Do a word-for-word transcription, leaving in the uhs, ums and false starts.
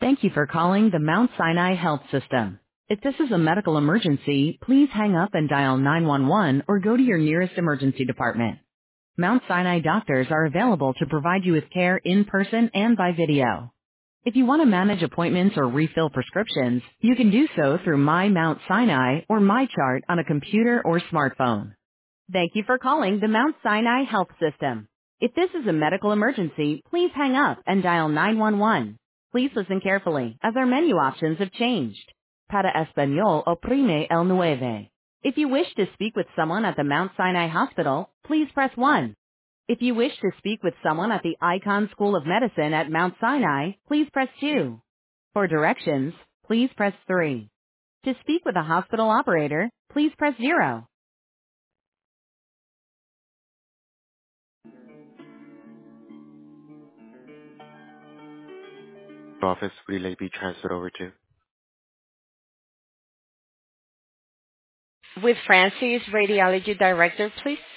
Thank you for calling the Mount Sinai Health System. If this is a medical emergency, please hang up and dial nine one one or go to your nearest emergency department. Mount Sinai doctors are available to provide you with care in person and by video. If you want to manage appointments or refill prescriptions, you can do so through My Mount Sinai or MyChart on a computer or smartphone. Thank you for calling the Mount Sinai Health System. If this is a medical emergency, please hang up and dial nine one one. Please listen carefully, as our menu options have changed. Para Español, oprime el nueve. If you wish to speak with someone at the Mount Sinai Hospital, please press one. If you wish to speak with someone at the Icahn School of Medicine at Mount Sinai, please press two. For directions, please press three. To speak with a hospital operator, please press zero. Office would you like to be transferred over to? With Francis, Radiology Director, please.